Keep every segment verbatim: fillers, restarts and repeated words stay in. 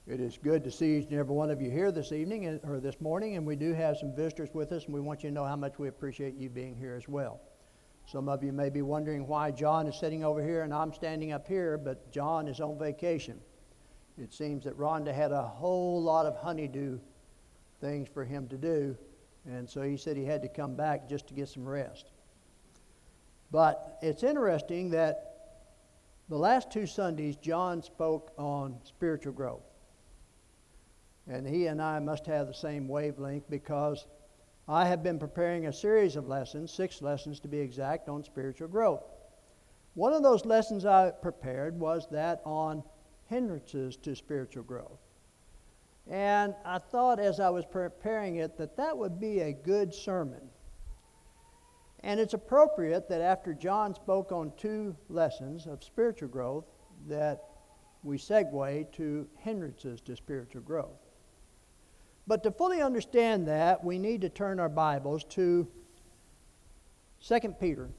It is good to see each and every one of you here this evening and- or this morning, and we do have some visitors with us, and we want you to know how much we appreciate you being here as well. Some of you may be wondering why John is sitting over here and I'm standing up here, but John is on vacation. It seems that Rhonda had a whole lot of honeydew things for him to do, and so he said he had to come back just to get some rest. But it's interesting that the last two Sundays, John spoke on spiritual growth. And he and I must have the same wavelength because I have been preparing a series of lessons, six lessons to be exact, on spiritual growth. One of those lessons I prepared was that on hindrances to spiritual growth. And I thought as I was preparing it that that would be a good sermon. And it's appropriate that after John spoke on two lessons of spiritual growth that we segue to hindrances to spiritual growth. But to fully understand that, we need to turn our Bibles to Second Peter.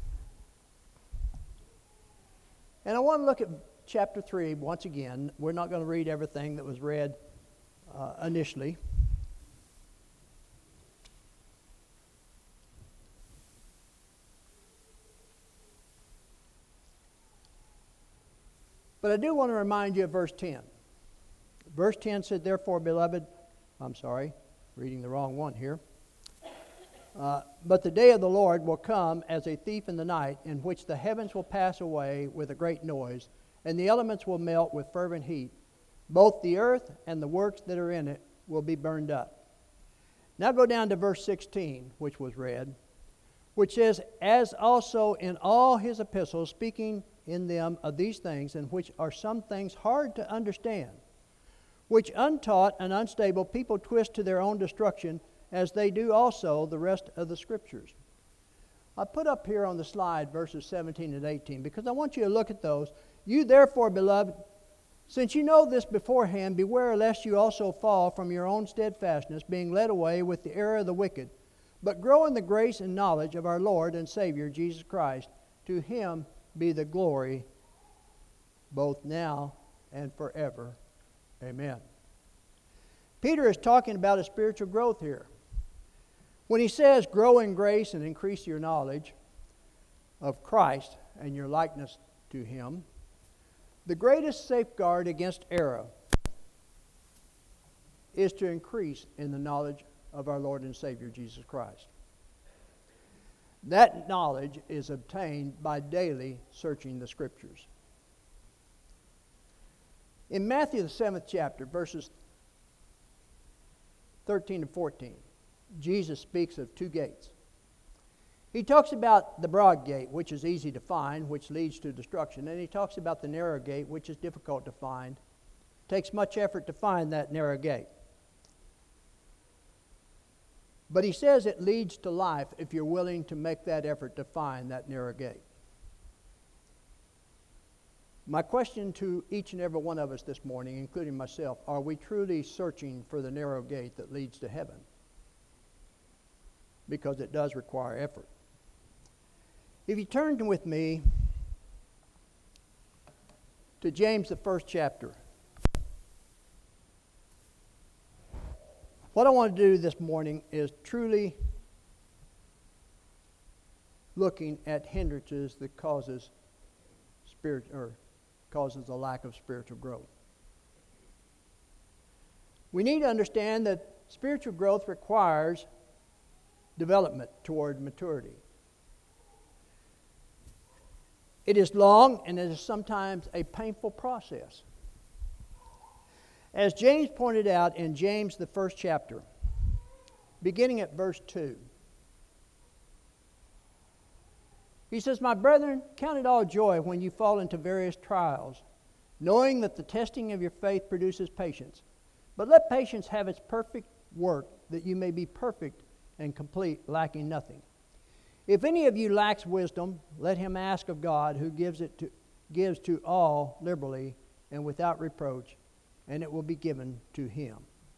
And I want to look at chapter three once again. We're not going to read everything that was read uh, initially. But I do want to remind you of verse ten. Verse ten said, "Therefore, beloved," I'm sorry, reading the wrong one here. Uh, "but the day of the Lord will come as a thief in the night, in which the heavens will pass away with a great noise, and the elements will melt with fervent heat. Both the earth and the works that are in it will be burned up." Now go down to verse sixteen, which was read, which says, "As also in all his epistles, speaking in them of these things, in which are some things hard to understand, which untaught and unstable people twist to their own destruction, as they do also the rest of the Scriptures." I put up here on the slide verses seventeen and eighteen because I want you to look at those. "You therefore, beloved, since you know this beforehand, beware lest you also fall from your own steadfastness, being led away with the error of the wicked. But grow in the grace and knowledge of our Lord and Savior, Jesus Christ. To him be the glory both now and forever. Amen." Peter is talking about a spiritual growth here. When he says, "Grow in grace and increase your knowledge of Christ and your likeness to him," the greatest safeguard against error is to increase in the knowledge of our Lord and Savior, Jesus Christ. That knowledge is obtained by daily searching the Scriptures. In Matthew, the seventh chapter, verses thirteen and fourteen, Jesus speaks of two gates. He talks about the broad gate, which is easy to find, which leads to destruction. And he talks about the narrow gate, which is difficult to find. It takes much effort to find that narrow gate. But he says it leads to life if you're willing to make that effort to find that narrow gate. My question to each and every one of us this morning, including myself, are we truly searching for the narrow gate that leads to heaven? Because it does require effort. If you turn with me to James, the first chapter. What I want to do this morning is truly looking at hindrances that causes spirit or causes a lack of spiritual growth. We need to understand that spiritual growth requires development toward maturity. It is long and it is sometimes a painful process. As James pointed out in James, the first chapter, beginning at verse two, he says, "My brethren, count it all joy when you fall into various trials, knowing that the testing of your faith produces patience. But let patience have its perfect work, that you may be perfect and complete, lacking nothing. If any of you lacks wisdom, let him ask of God, who gives it to gives to all liberally and without reproach, and it will be given to him."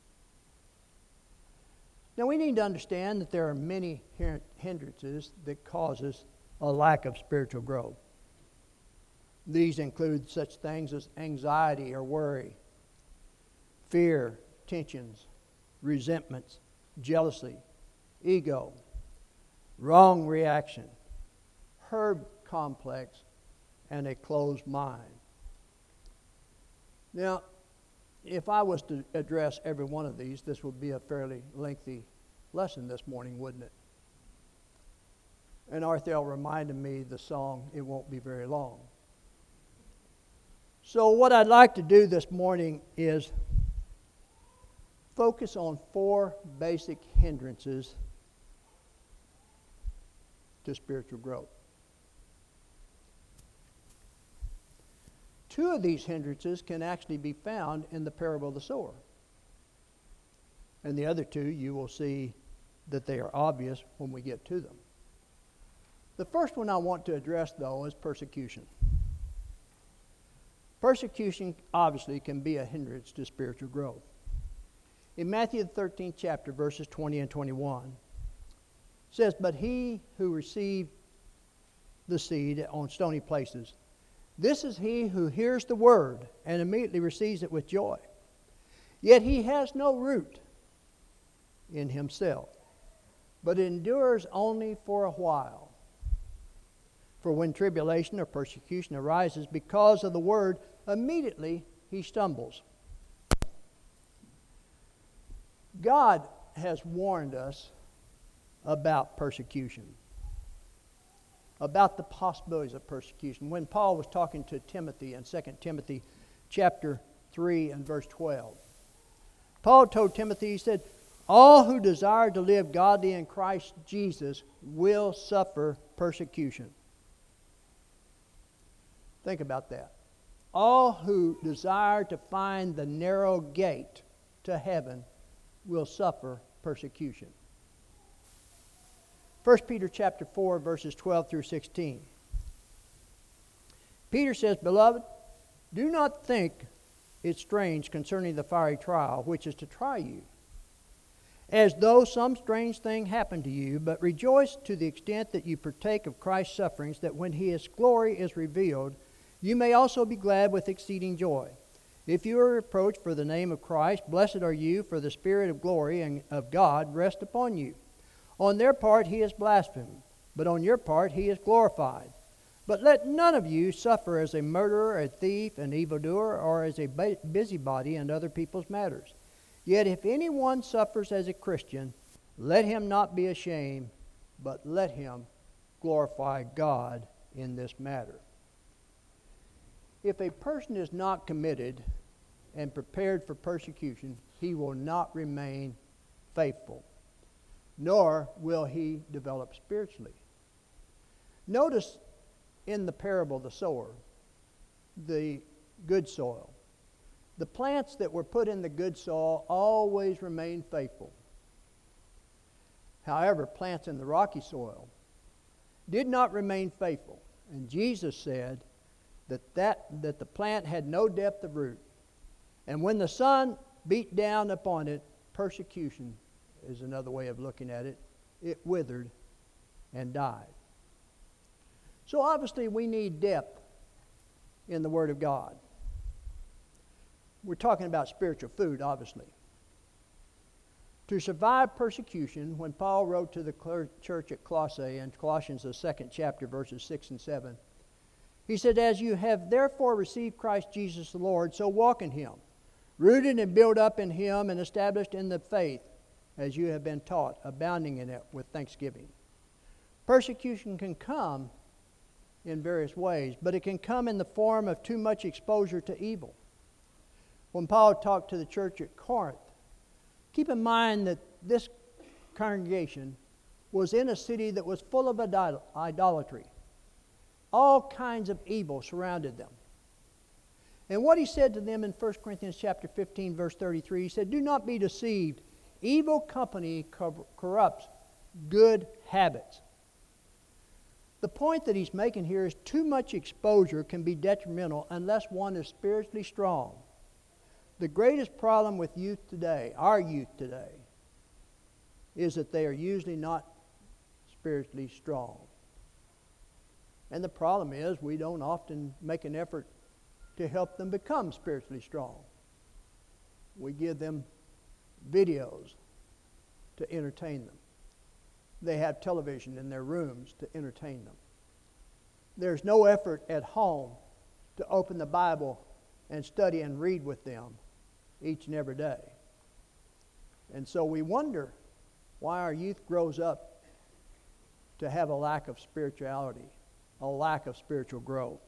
Now we need to understand that there are many hindrances that causes a lack of spiritual growth. These include such things as anxiety or worry, fear, tensions, resentments, jealousy, ego, wrong reaction, herd complex, and a closed mind. Now, if I was to address every one of these, this would be a fairly lengthy lesson this morning, wouldn't it? And Arthel reminded me the song, "It Won't Be Very Long." So what I'd like to do this morning is focus on four basic hindrances to spiritual growth. Two of these hindrances can actually be found in the parable of the sower. And the other two, you will see that they are obvious when we get to them. The first one I want to address, though, is persecution. Persecution, obviously, can be a hindrance to spiritual growth. In Matthew the thirteenth chapter, verses twenty and twenty-one, it says, "But he who received the seed on stony places, this is he who hears the word and immediately receives it with joy. Yet he has no root in himself, but endures only for a while. For when tribulation or persecution arises because of the word, immediately he stumbles." God has warned us about persecution, about the possibilities of persecution. When Paul was talking to Timothy in Second Timothy chapter three and verse twelve, Paul told Timothy, he said, "All who desire to live godly in Christ Jesus will suffer persecution." Think about that. All who desire to find the narrow gate to heaven will suffer persecution. First Peter chapter four, verses twelve through sixteen. Peter says, "Beloved, do not think it strange concerning the fiery trial which is to try you, as though some strange thing happened to you, but rejoice to the extent that you partake of Christ's sufferings, that when his glory is revealed, you may also be glad with exceeding joy. If you are reproached for the name of Christ, blessed are you, for the Spirit of glory and of God rest upon you. On their part he is blasphemed, but on your part he is glorified. But let none of you suffer as a murderer, a thief, an evildoer, or as a busybody in other people's matters. Yet if anyone suffers as a Christian, let him not be ashamed, but let him glorify God in this matter." If a person is not committed and prepared for persecution, he will not remain faithful, nor will he develop spiritually. Notice in the parable of the sower, the good soil. The plants that were put in the good soil always remain faithful. However, plants in the rocky soil did not remain faithful. And Jesus said that, that, that the plant had no depth of root. And when the sun beat down upon it, persecution is another way of looking at it, it withered and died. So obviously we need depth in the Word of God. We're talking about spiritual food, obviously. To survive persecution, when Paul wrote to the church at Colossae in Colossians the second chapter, verses six and seven, he said, "As you have therefore received Christ Jesus the Lord, so walk in him, rooted and built up in him and established in the faith, as you have been taught, abounding in it with thanksgiving." Persecution can come in various ways, but it can come in the form of too much exposure to evil. When Paul talked to the church at Corinth, keep in mind that this congregation was in a city that was full of idol- idolatry. All kinds of evil surrounded them. And what he said to them in First Corinthians chapter fifteen, verse thirty-three, he said, "Do not be deceived. Evil company corrupts good habits." The point that he's making here is too much exposure can be detrimental unless one is spiritually strong. The greatest problem with youth today, our youth today, is that they are usually not spiritually strong. And the problem is we don't often make an effort to help them become spiritually strong. We give them videos to entertain them. They have television in their rooms to entertain them. There's no effort at home to open the Bible and study and read with them each and every day. And so we wonder why our youth grows up to have a lack of spirituality, a lack of spiritual growth.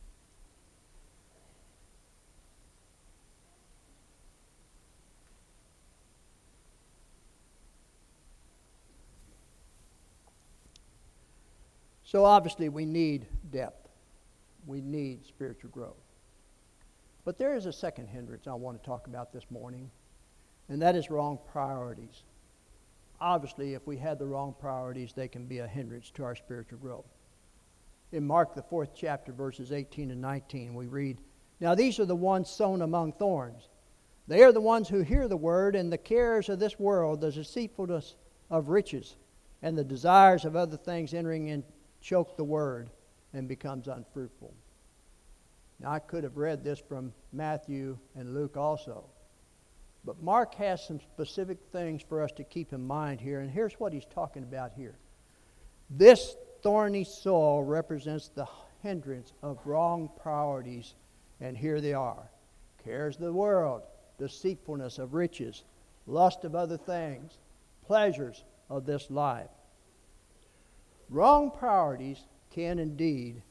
So obviously we need depth. We need spiritual growth. But there is a second hindrance I want to talk about this morning, and that is wrong priorities. Obviously, if we had the wrong priorities, they can be a hindrance to our spiritual growth. In Mark, the fourth chapter, verses eighteen and nineteen, we read, "Now these are the ones sown among thorns. They are the ones who hear the word, and the cares of this world, the deceitfulness of riches, and the desires of other things entering in choke the word and becomes unfruitful." Now I could have read this from Matthew and Luke also. But Mark has some specific things for us to keep in mind here, and here's what he's talking about here. This thorny soil represents the hindrance of wrong priorities, and here they are. Cares of the world, deceitfulness of riches, lust of other things, pleasures of this life. Wrong priorities can indeed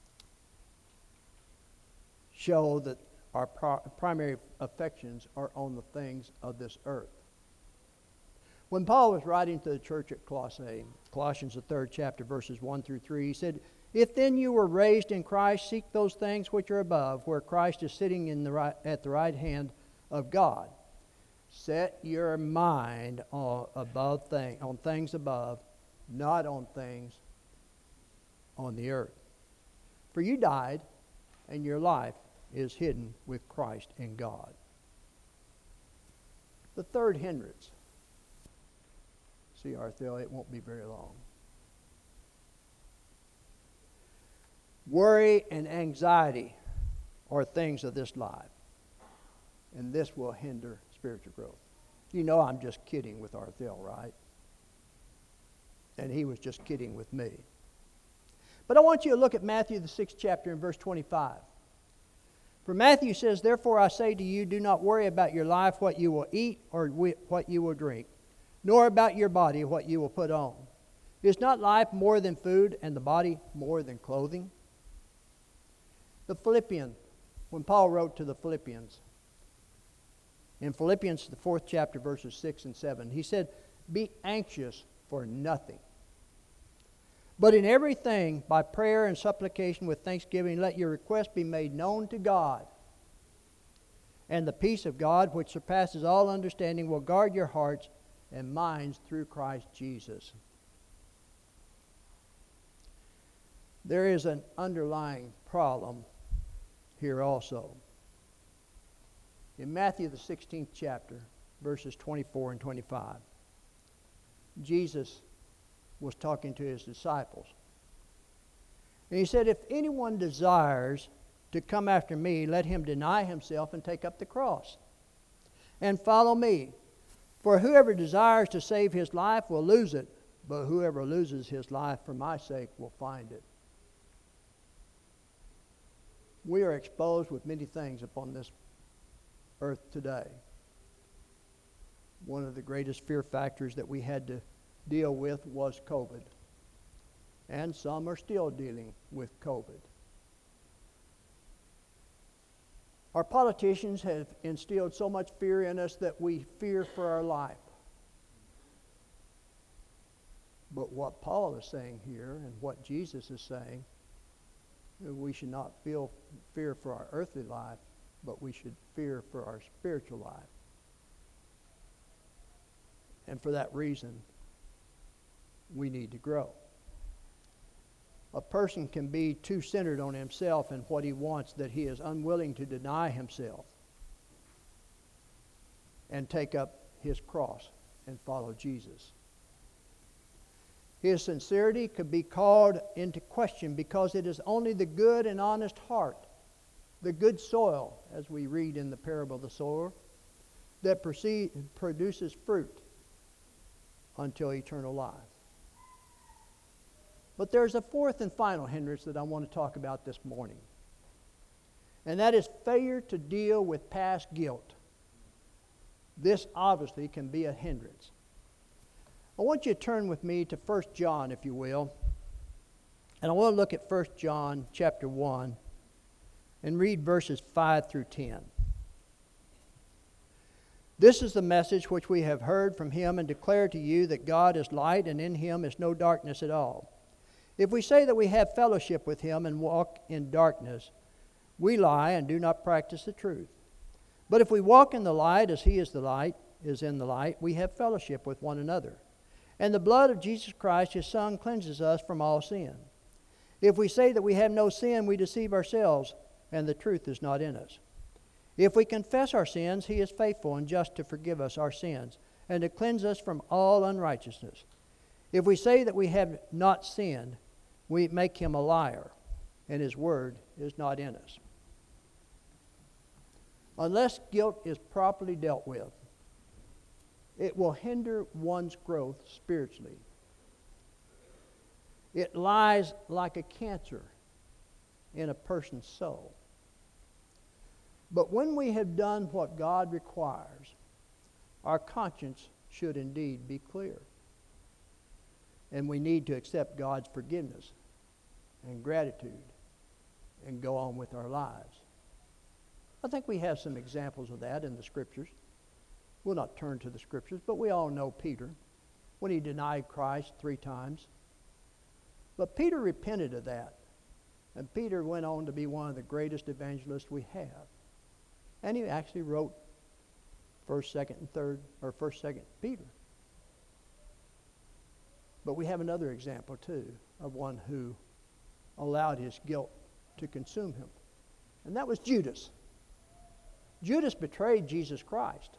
show that our pro- primary affections are on the things of this earth. When Paul was writing to the church at Colossae, Colossians the third chapter, verses one through three, he said, "If then you were raised in Christ, seek those things which are above, where Christ is sitting in the right, at the right hand of God. Set your mind on, above thing, on things above, not on things on the earth. For you died, and your life is hidden with Christ in God." The third hindrance. See, Arthel, it won't be very long. Worry and anxiety are things of this life, and this will hinder spiritual growth. You know I'm just kidding with Arthel, right? And he was just kidding with me. But I want you to look at Matthew, the sixth chapter, and verse twenty-five. For Matthew says, "Therefore I say to you, do not worry about your life, what you will eat or what you will drink, nor about your body, what you will put on. Is not life more than food, and the body more than clothing?" The Philippians, when Paul wrote to the Philippians, in Philippians, the fourth chapter, verses six and seven, he said, "Be anxious for nothing, but in everything, by prayer and supplication with thanksgiving, let your requests be made known to God. And the peace of God, which surpasses all understanding, will guard your hearts and minds through Christ Jesus." There is an underlying problem here also. In Matthew, the sixteenth chapter, verses twenty-four and twenty-five, Jesus was talking to his disciples. And he said, "If anyone desires to come after me, let him deny himself and take up the cross and follow me. For whoever desires to save his life will lose it, but whoever loses his life for my sake will find it." We are exposed with many things upon this earth today. One of the greatest fear factors that we had to deal with was COVID. And some are still dealing with COVID. Our politicians have instilled so much fear in us that we fear for our life. But what Paul is saying here, and what Jesus is saying, we should not feel fear for our earthly life, but we should fear for our spiritual life. And for that reason, we need to grow. A person can be too centered on himself and what he wants that he is unwilling to deny himself and take up his cross and follow Jesus. His sincerity could be called into question because it is only the good and honest heart, the good soil, as we read in the parable of the sower, that proceed, produces fruit until eternal life. But there's a fourth and final hindrance that I want to talk about this morning. And that is failure to deal with past guilt. This obviously can be a hindrance. I want you to turn with me to First John, if you will. And I want to look at First John chapter one and read verses five through ten. This is the message which we have heard from him and declare to you, that God is light and in him is no darkness at all. If we say that we have fellowship with him and walk in darkness, we lie and do not practice the truth. But if we walk in the light as he is the light, is in the light, we have fellowship with one another. And the blood of Jesus Christ, his Son, cleanses us from all sin. If we say that we have no sin, we deceive ourselves, and the truth is not in us. If we confess our sins, he is faithful and just to forgive us our sins, and to cleanse us from all unrighteousness. If we say that we have not sinned, we make him a liar, and his word is not in us. Unless guilt is properly dealt with, it will hinder one's growth spiritually. It lies like a cancer in a person's soul. But when we have done what God requires, our conscience should indeed be clear. And we need to accept God's forgiveness and gratitude and go on with our lives. I think we have some examples of that in the Scriptures. We'll not turn to the Scriptures, but we all know Peter when he denied Christ three times. But Peter repented of that. And Peter went on to be one of the greatest evangelists we have. And he actually wrote first, second, and third, or first, second Peter. But we have another example, too, of one who allowed his guilt to consume him. And that was Judas. Judas betrayed Jesus Christ.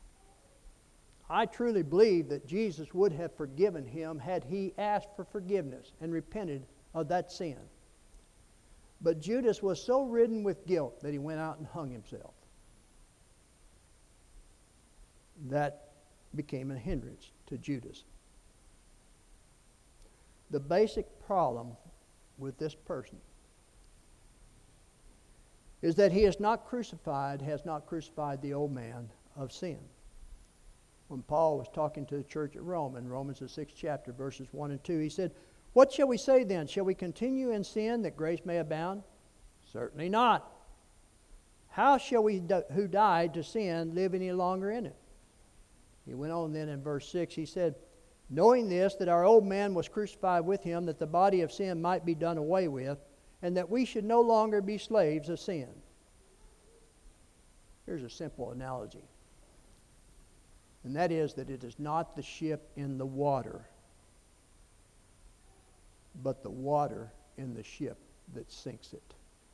I truly believe that Jesus would have forgiven him had he asked for forgiveness and repented of that sin. But Judas was so ridden with guilt that he went out and hung himself. That became a hindrance to Judas. The basic problem with this person is that he is not crucified, has not crucified the old man of sin. When Paul was talking to the church at Rome, in Romans the sixth chapter, verses one and two, he said, "What shall we say then? Shall we continue in sin that grace may abound? Certainly not. How shall we who died to sin live any longer in it?" He went on then in verse six, he said, "Knowing this, that our old man was crucified with him, that the body of sin might be done away with, and that we should no longer be slaves of sin." Here's a simple analogy. And that is that it is not the ship in the water, but the water in the ship that sinks it.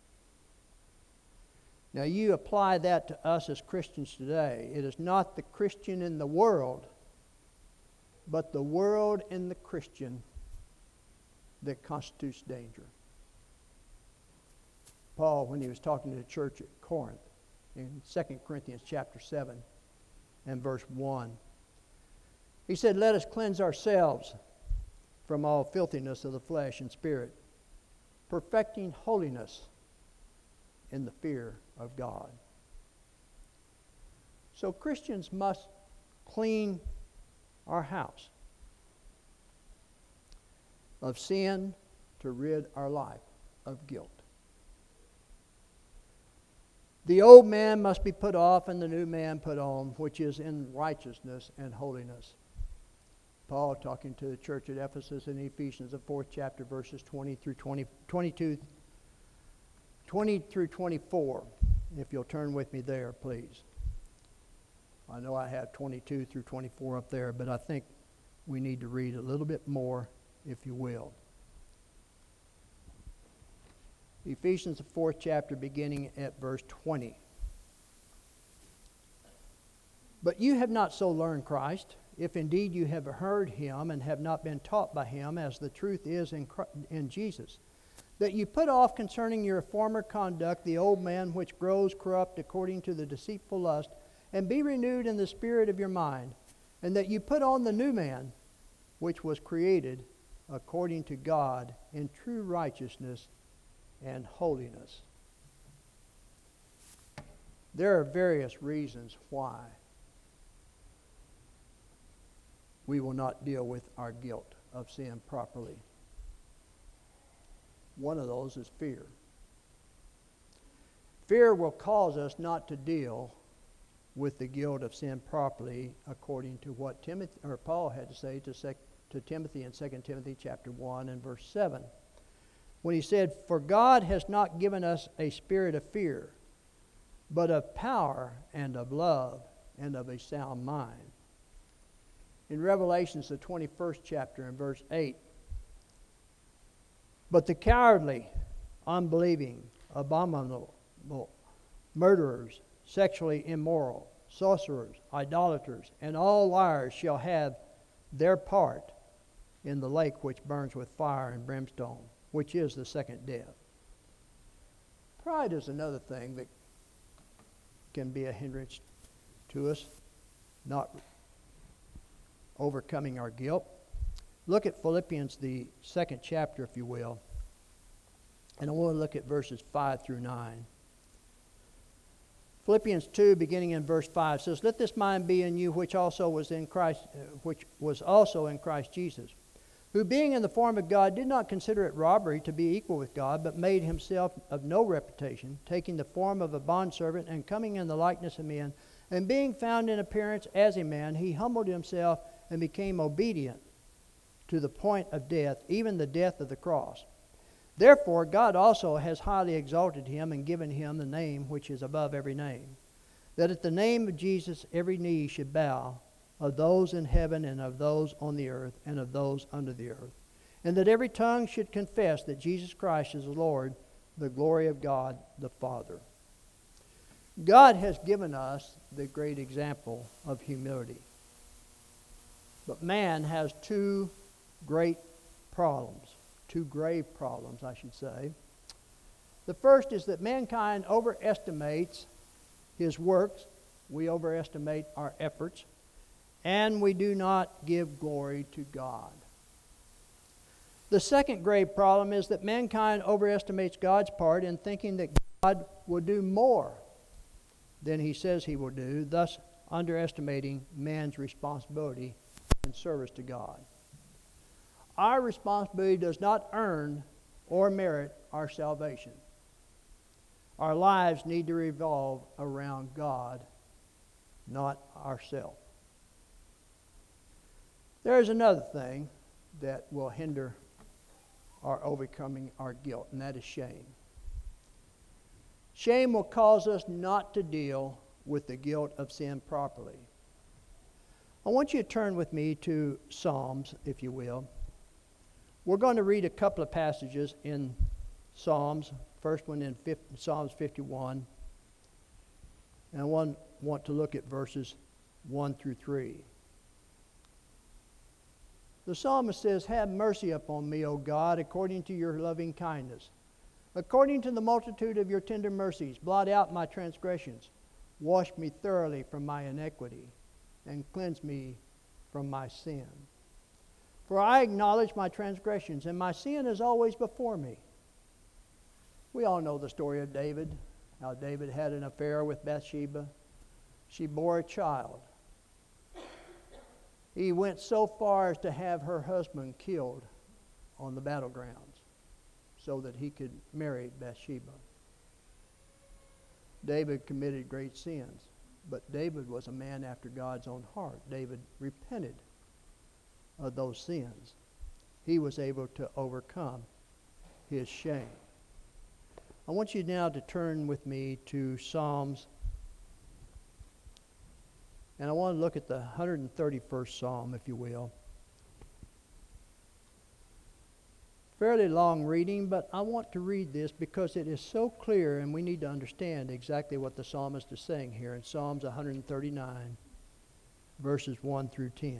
Now you apply that to us as Christians today. It is not the Christian in the world, but the world in the Christian that constitutes danger. Paul, when he was talking to the church at Corinth, in Second Corinthians chapter seven and verse one, he said, "Let us cleanse ourselves from all filthiness of the flesh and spirit, perfecting holiness in the fear of God." So Christians must clean our house of sin to rid our life of guilt. The old man must be put off and the new man put on, which is in righteousness and holiness. Paul, talking to the church at Ephesus in Ephesians, the fourth chapter, verses twenty through twenty, twenty-two, twenty through twenty-four. If you'll turn with me there, please. I know I have twenty-two through twenty-four up there, but I think we need to read a little bit more, if you will. Ephesians, the fourth chapter, beginning at verse twenty. "But you have not so learned Christ, if indeed you have heard him and have not been taught by him, as the truth is in, Christ, in Jesus, that you put off concerning your former conduct the old man which grows corrupt according to the deceitful lust, and be renewed in the spirit of your mind, and that you put on the new man, which was created according to God in true righteousness and holiness. There are various reasons why we will not deal with our guilt of sin properly. One of those is fear. Fear will cause us not to deal with the guilt of sin properly, according to what Timothy or Paul had to say to, sec, to Timothy in Second Timothy chapter one and verse seven, when he said, "For God has not given us a spirit of fear, but of power and of love and of a sound mind." In Revelations, the twenty-first chapter and verse eight, "But the cowardly, unbelieving, abominable, murderers, sexually immoral, sorcerers, idolaters, and all liars shall have their part in the lake which burns with fire and brimstone, which is the second death." Pride is another thing that can be a hindrance to us not overcoming our guilt. Look at Philippians, the second chapter, if you will. And I want to look at verses five through nine. Philippians two, beginning in verse five, says, "Let this mind be in you, which also was in Christ, uh, which was also in Christ Jesus, who being in the form of God did not consider it robbery to be equal with God, but made himself of no reputation, taking the form of a bondservant and coming in the likeness of men, and being found in appearance as a man, he humbled himself and became obedient to the point of death, even the death of the cross. Therefore God also has highly exalted him and given him the name which is above every name, that at the name of Jesus every knee should bow, of those in heaven and of those on the earth and of those under the earth, and that every tongue should confess that Jesus Christ is the Lord, the glory of God the Father." God has given us the great example of humility. But man has two great problems, two grave problems, I should say. The first is that mankind overestimates his works, we overestimate our efforts, and we do not give glory to God. The second grave problem is that mankind overestimates God's part in thinking that God will do more than he says he will do, thus underestimating man's responsibility in service to God. Our responsibility does not earn or merit our salvation. Our lives need to revolve around God, not ourselves. There is another thing that will hinder our overcoming our guilt, and that is shame. Shame will cause us not to deal with the guilt of sin properly. I want you to turn with me to Psalms, if you will. We're going to read a couple of passages in Psalms. First one in Psalms fifty-one. And I want, want to look at verses one through three. The psalmist says, "Have mercy upon me, O God, according to your loving kindness. According to the multitude of your tender mercies, blot out my transgressions. Wash me thoroughly from my iniquity, and cleanse me from my sin. For I acknowledge my transgressions, and my sin is always before me." We all know the story of David, how David had an affair with Bathsheba. She bore a child. He went so far as to have her husband killed on the battlegrounds so that he could marry Bathsheba. David committed great sins, but David was a man after God's own heart. David repented of those sins. He was able to overcome his shame. I want you now to turn with me to Psalms. And I want to look at the one hundred thirty-first Psalm, if you will. Fairly long reading, but I want to read this because it is so clear and we need to understand exactly what the psalmist is saying here in Psalms one hundred thirty-nine, verses one through ten.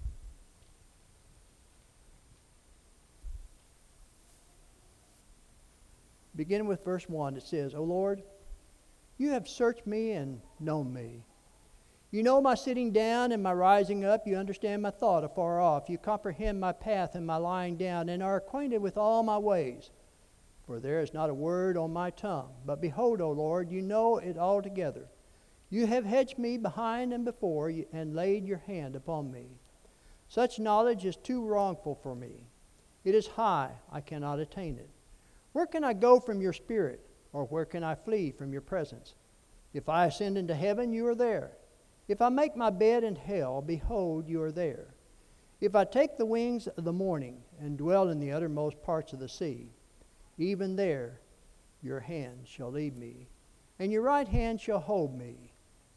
Beginning with verse one, it says, "O Lord, you have searched me and known me. You know my sitting down and my rising up. You understand my thought afar off. You comprehend my path and my lying down, and are acquainted with all my ways. For there is not a word on my tongue. But behold, O Lord, you know it altogether. You have hedged me behind and before, and laid your hand upon me. Such knowledge is too wrongful for me. It is high, I cannot attain it. Where can I go from your spirit, or where can I flee from your presence? If I ascend into heaven, you are there. If I make my bed in hell, behold, you are there. If I take the wings of the morning and dwell in the uttermost parts of the sea, even there your hand shall lead me, and your right hand shall hold me.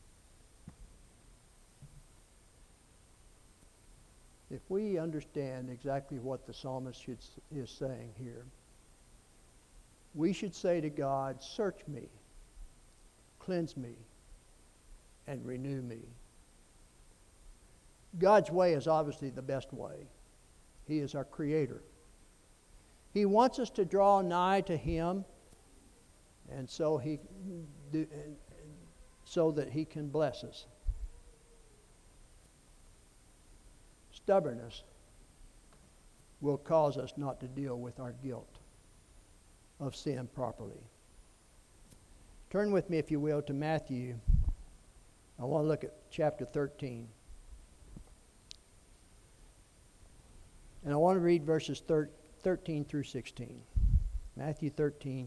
If we understand exactly what the psalmist should, is saying here, we should say to God, search me, cleanse me, and renew me. God's way is obviously the best way. He is our Creator. He wants us to draw nigh to Him, and so He, so that He can bless us. Stubbornness will cause us not to deal with our guilt of sin properly. Turn with me, if you will, to Matthew. I want to look at chapter thirteen. And I want to read verses thirteen through sixteen. Matthew thirteen,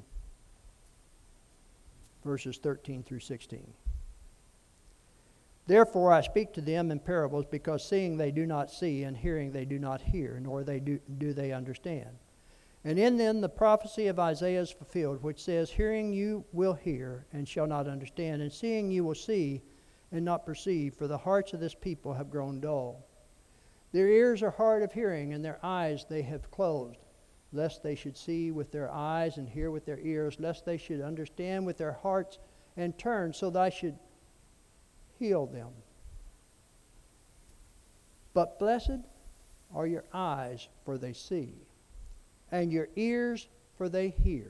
verses thirteen through sixteen. Therefore I speak to them in parables, because seeing they do not see, and hearing they do not hear, nor they do, do they understand. And in them the prophecy of Isaiah is fulfilled, which says, hearing you will hear, and shall not understand, and seeing you will see, and not perceive, for the hearts of this people have grown dull. Their ears are hard of hearing, and their eyes they have closed, lest they should see with their eyes, and hear with their ears, lest they should understand with their hearts, and turn, so that I should heal them. But blessed are your eyes, for they see, and your ears, for they hear.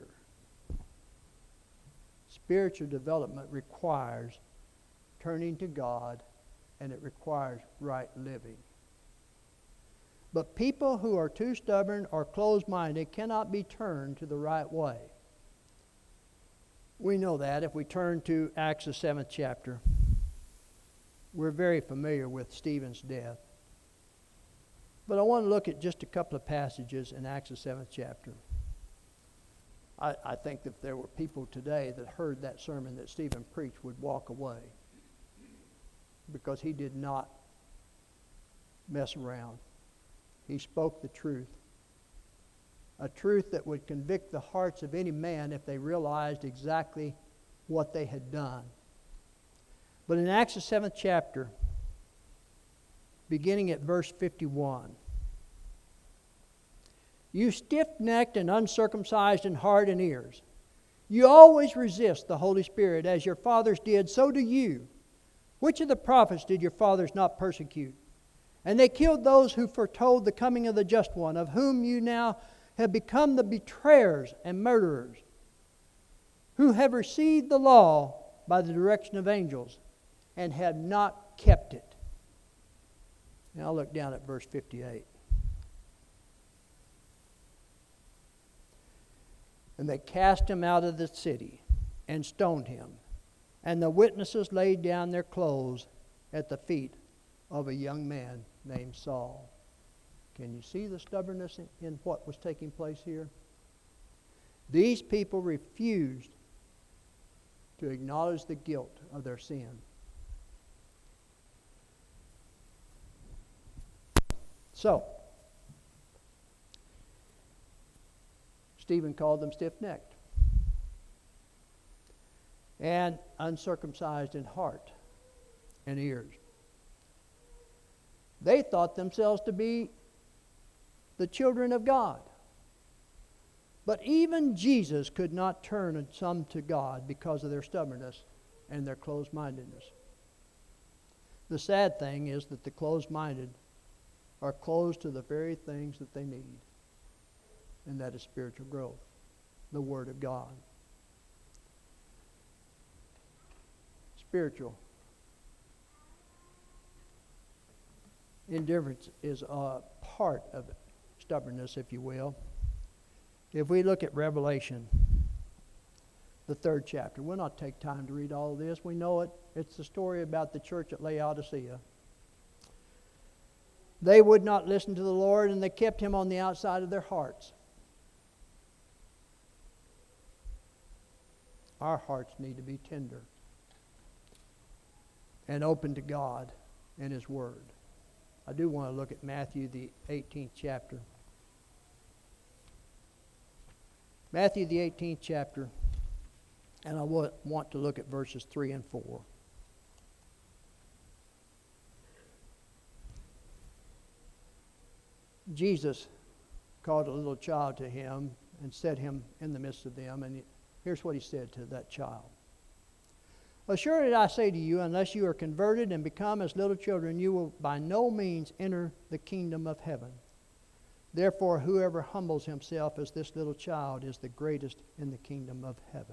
Spiritual development requires turning to God, and it requires right living. But people who are too stubborn or closed-minded cannot be turned to the right way. We know that if we turn to Acts the seventh chapter. We're very familiar with Stephen's death. But I want to look at just a couple of passages in Acts the seventh chapter. I, I think that if there were people today that heard that sermon that Stephen preached would walk away, because he did not mess around. He spoke the truth. A truth that would convict the hearts of any man if they realized exactly what they had done. But in Acts the seventh chapter, beginning at verse fifty-one, you stiff-necked and uncircumcised in heart and ears, you always resist the Holy Spirit, as your fathers did, so do you. Which of the prophets did your fathers not persecute? And they killed those who foretold the coming of the Just One, of whom you now have become the betrayers and murderers, who have received the law by the direction of angels, and have not kept it. Now I'll look down at verse fifty-eight. And they cast him out of the city and stoned him. And the witnesses laid down their clothes at the feet of a young man named Saul. Can you see the stubbornness in, in what was taking place here? These people refused to acknowledge the guilt of their sin. So, Stephen called them stiff-necked and uncircumcised in heart and ears. They thought themselves to be the children of God. But even Jesus could not turn some to God because of their stubbornness and their closed-mindedness. The sad thing is that the closed-minded are closed to the very things that they need, and that is spiritual growth, the Word of God. Spiritual Indifference is a part of stubbornness, if you will. If we look at Revelation, the third chapter, we'll not take time to read all of this. We know it. It's the story about the church at Laodicea. They would not listen to the Lord, and they kept Him on the outside of their hearts. Our hearts need to be tender and open to God and His Word. I do want to look at Matthew, the eighteenth chapter. Matthew, the eighteenth chapter, and I want to look at verses three and four. Jesus called a little child to Him and set him in the midst of them, and here's what He said to that child. Assuredly I say to you, unless you are converted and become as little children, you will by no means enter the kingdom of heaven. Therefore, whoever humbles himself as this little child is the greatest in the kingdom of heaven.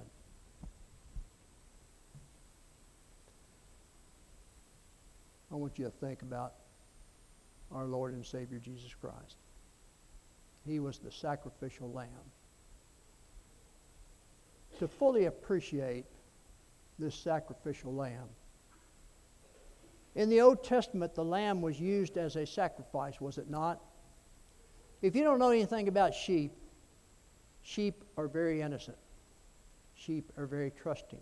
I want you to think about our Lord and Savior Jesus Christ. He was the sacrificial lamb. To fully appreciate this sacrificial lamb, in the Old Testament, the lamb was used as a sacrifice, was it not? If you don't know anything about sheep, sheep are very innocent. Sheep are very trusting.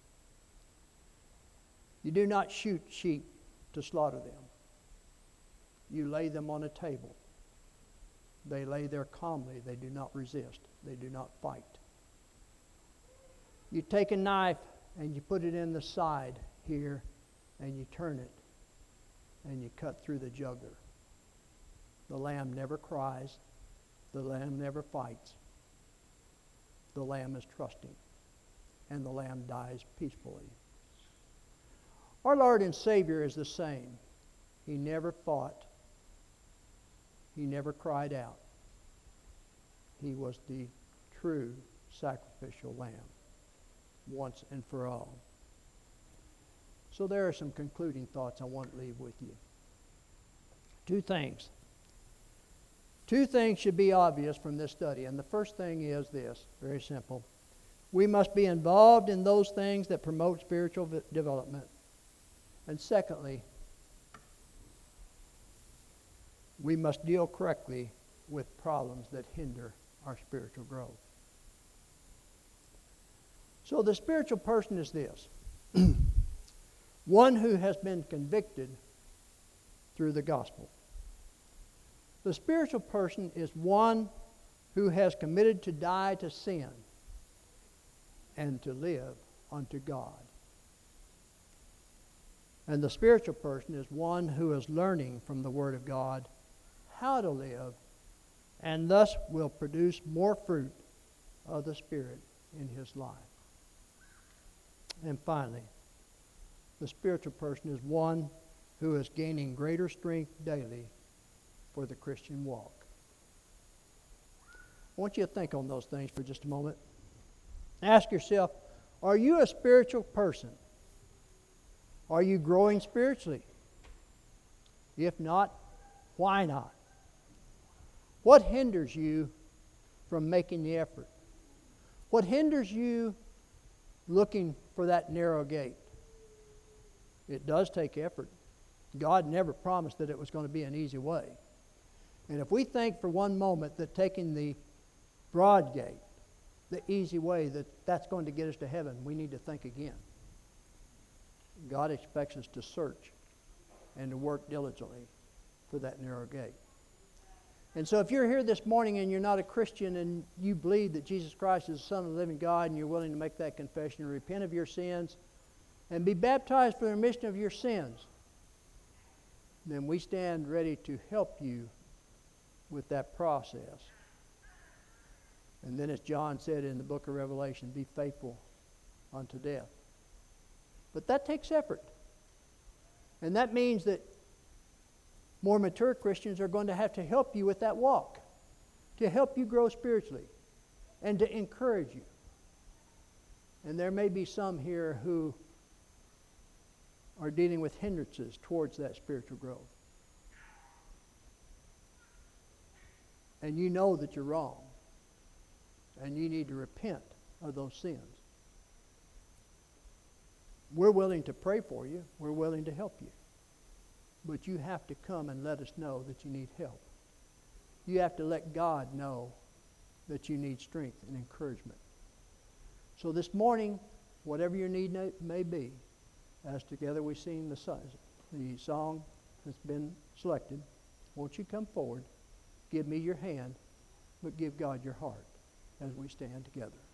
You do not shoot sheep to slaughter them. You lay them on a table. They lay there calmly. They do not resist. They do not fight. You take a knife and you put it in the side here, and you turn it, and you cut through the jugular. The lamb never cries. The lamb never fights. The lamb is trusting, and the lamb dies peacefully. Our Lord and Savior is the same. He never fought. He never cried out. He was the true sacrificial lamb, once and for all. So there are some concluding thoughts I want to leave with you. Two things. Two things should be obvious from this study. And the first thing is this, very simple. We must be involved in those things that promote spiritual v- development. And secondly, we must deal correctly with problems that hinder our spiritual growth. So the spiritual person is this. One who has been convicted through the gospel. The spiritual person is one who has committed to die to sin and to live unto God. And the spiritual person is one who is learning from the Word of God how to live, and thus will produce more fruit of the Spirit in his life. And finally, the spiritual person is one who is gaining greater strength daily for the Christian walk. I want you to think on those things for just a moment. Ask yourself, are you a spiritual person? Are you growing spiritually? If not, why not? What hinders you from making the effort? What hinders you looking for that narrow gate? It does take effort. God never promised that it was going to be an easy way. And if we think for one moment that taking the broad gate, the easy way, that that's going to get us to heaven, we need to think again. God expects us to search and to work diligently for that narrow gate. And so if you're here this morning and you're not a Christian and you believe that Jesus Christ is the Son of the living God and you're willing to make that confession and repent of your sins and be baptized for the remission of your sins, then we stand ready to help you with that process. And then as John said in the book of Revelation, be faithful unto death. But that takes effort. And that means that more mature Christians are going to have to help you with that walk, to help you grow spiritually, and to encourage you. And there may be some here who are dealing with hindrances towards that spiritual growth. and you know that you're wrong, and you need to repent of those sins, we're willing to pray for you. We're willing to help you. But you have to come and let us know that you need help. You have to let God know that you need strength and encouragement. So this morning, whatever your need may be, as together we sing the song, the song that's been selected, won't you come forward, give me your hand, but give God your heart as we stand together.